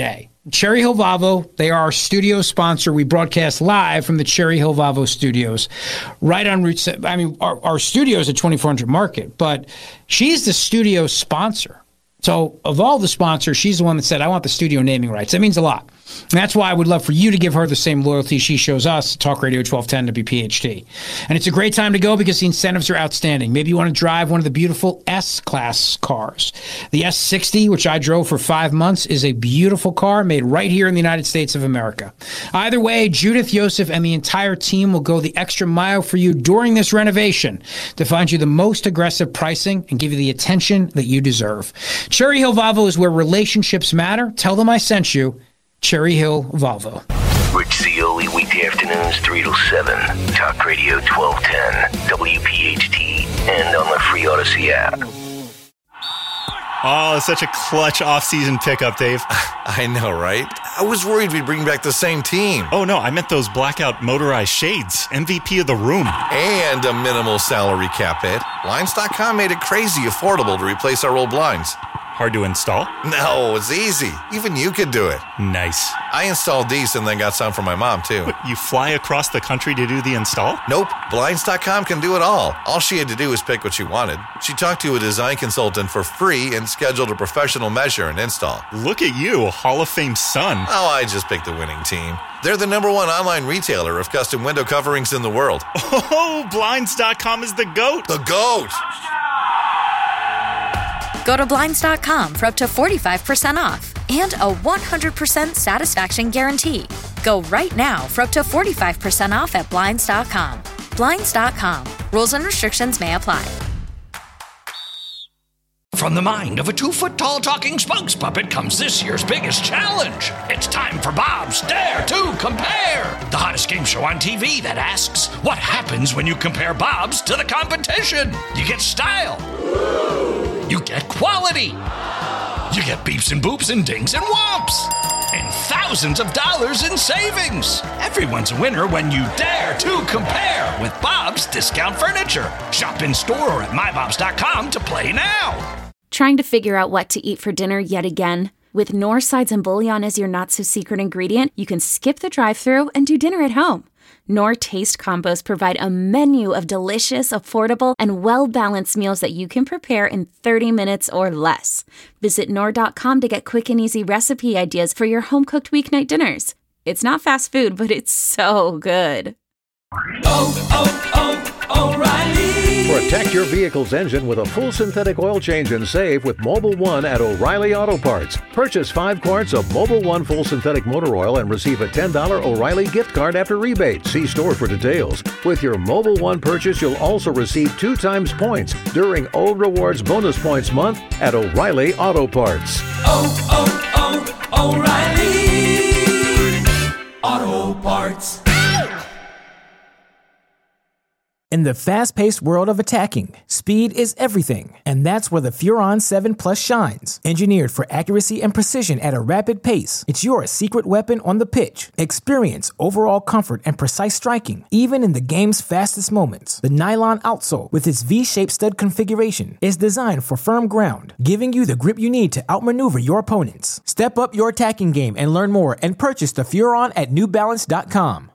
Cherry Hill Volvo, they are our studio sponsor. We broadcast live from the Cherry Hill Volvo studios, right on Route seven. I mean, our, our studios at twenty-four hundred Market, but she's the studio sponsor. So of all the sponsors, she's the one that said, I want the studio naming rights. That means a lot. And that's why I would love for you to give her the same loyalty she shows us, Talk Radio twelve ten W P H T. And it's a great time to go because the incentives are outstanding. Maybe you want to drive one of the beautiful S-Class cars. The S sixty, which I drove for five months, is a beautiful car made right here in the United States of America. Either way, Judith, Yosef, and the entire team will go the extra mile for you during this renovation to find you the most aggressive pricing and give you the attention that you deserve. Cherry Hill Volvo is where relationships matter. Tell them I sent you. Cherry Hill Volvo. Rich Cioli, weekday afternoons, three to seven. Talk Radio twelve ten, W P H T, and on the free Odyssey app. Oh, such a clutch off-season pickup, Dave. I know, right? I was worried we'd bring back the same team. Oh, no, I meant those blackout motorized shades. M V P of the room. And a minimal salary cap hit. Blinds dot com made it crazy affordable to replace our old blinds. Hard to install? No, it's easy. Even you could do it. Nice. I installed these and then got some for my mom, too. What, you fly across the country to do the install? Nope. Blinds dot com can do it all. All she had to do was pick what she wanted. She talked to a design consultant for free and scheduled a professional measure and install. Look at you, Hall of Fame son. Oh, I just picked the winning team. They're the number one online retailer of custom window coverings in the world. Oh, Blinds dot com is the GOAT. The GOAT! Go to Blinds dot com for up to forty-five percent off and a one hundred percent satisfaction guarantee. Go right now for up to forty-five percent off at Blinds dot com. Blinds dot com. Rules and restrictions may apply. From the mind of a two-foot-tall talking spokes puppet comes this year's biggest challenge. It's time for Bob's Dare to Compare, the hottest game show on T V that asks, what happens when you compare Bob's to the competition? You get style. You get quality. You get beeps and boops and dings and whomps. And thousands of dollars in savings. Everyone's a winner when you dare to compare with Bob's Discount Furniture. Shop in store or at my bobs dot com to play now. Trying to figure out what to eat for dinner yet again? With Knorr sides and bouillon as your not-so-secret ingredient, you can skip the drive-thru and do dinner at home. Knorr Taste Combos provide a menu of delicious, affordable, and well-balanced meals that you can prepare in thirty minutes or less. Visit Knorr dot com to get quick and easy recipe ideas for your home-cooked weeknight dinners. It's not fast food, but it's so good. Oh, oh, oh, O'Reilly! Protect your vehicle's engine with a full synthetic oil change and save with Mobil one at O'Reilly Auto Parts. Purchase five quarts of Mobil one full synthetic motor oil and receive a ten dollars O'Reilly gift card after rebate. See store for details. With your Mobil one purchase, you'll also receive two times points during O Rewards Bonus Points Month at O'Reilly Auto Parts. Oh, oh, oh, O'Reilly Auto Parts. In the fast-paced world of attacking, speed is everything, and that's where the Furon seven Plus shines. Engineered for accuracy and precision at a rapid pace, it's your secret weapon on the pitch. Experience overall comfort and precise striking, even in the game's fastest moments. The nylon outsole, with its V-shaped stud configuration, is designed for firm ground, giving you the grip you need to outmaneuver your opponents. Step up your attacking game and learn more and purchase the Furon at New Balance dot com.